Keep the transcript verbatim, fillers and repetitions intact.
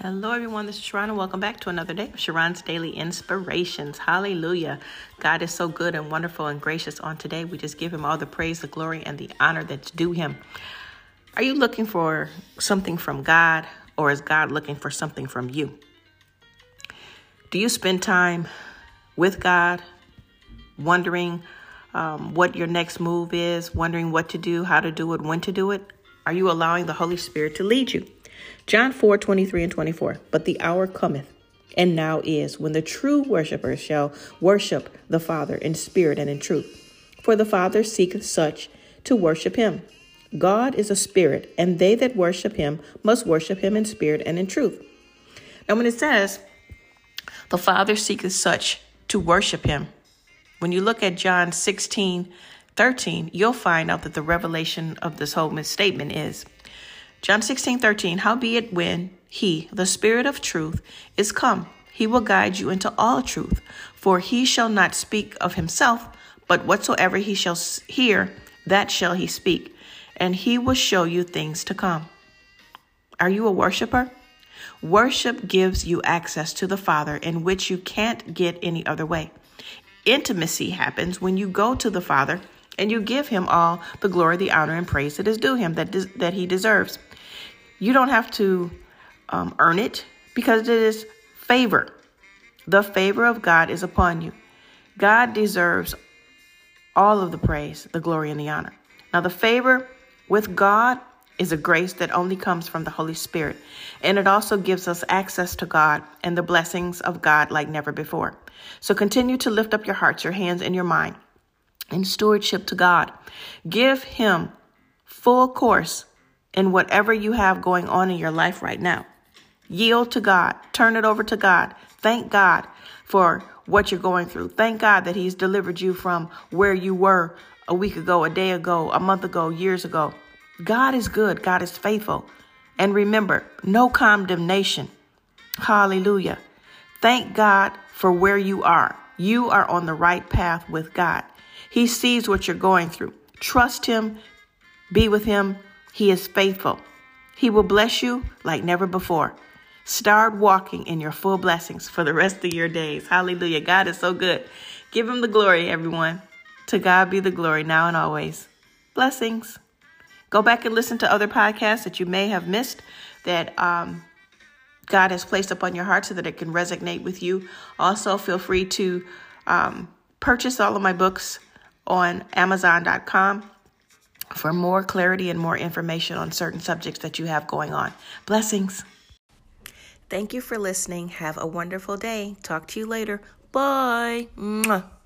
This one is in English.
Hello, everyone. This is Sharon, and welcome back to another day of Sharon's Daily Inspirations. Hallelujah. God is so good and wonderful and gracious on today. We just give him all the praise, the glory, and the honor that's due him. Are you looking for something from God, or is God looking for something from you? Do you spend time with God, wondering um, what your next move is, wondering what to do, how to do it, when to do it? Are you allowing the Holy Spirit to lead you? John four, twenty-three and twenty-four. But the hour cometh, and now is, when the true worshipers shall worship the Father in spirit and in truth. For the Father seeketh such to worship him. God is a spirit, and they that worship him must worship him in spirit and in truth. Now, when it says, the Father seeketh such to worship him, when you look at John sixteen, thirteen, you'll find out that the revelation of this whole misstatement is, John sixteen, thirteen, howbeit when he, the Spirit of truth, is come, he will guide you into all truth. For he shall not speak of himself, but whatsoever he shall hear, that shall he speak. And he will show you things to come. Are you a worshiper? Worship gives you access to the Father in which you can't get any other way. Intimacy happens when you go to the Father and you give him all the glory, the honor, and praise that is due him, that, des- that he deserves. You don't have to um, earn it, because it is favor. The favor of God is upon you. God deserves all of the praise, the glory, and the honor. Now, the favor with God is a grace that only comes from the Holy Spirit. And it also gives us access to God and the blessings of God like never before. So continue to lift up your hearts, your hands, and your mind in stewardship to God. Give him full course in whatever you have going on in your life right now. Yield to God. Turn it over to God. Thank God for what you're going through. Thank God that he's delivered you from where you were a week ago, a day ago, a month ago, years ago. God is good. God is faithful. And remember, no condemnation. Hallelujah. Thank God for where you are. You are on the right path with God. He sees what you're going through. Trust him. Be with him. He is faithful. He will bless you like never before. Start walking in your full blessings for the rest of your days. Hallelujah. God is so good. Give him the glory, everyone. To God be the glory now and always. Blessings. Go back and listen to other podcasts that you may have missed that um, God has placed upon your heart so that it can resonate with you. Also, feel free to um, purchase all of my books on amazon dot com. for more clarity and more information on certain subjects that you have going on. Blessings. Thank you for listening. Have a wonderful day. Talk to you later. Bye. Mwah.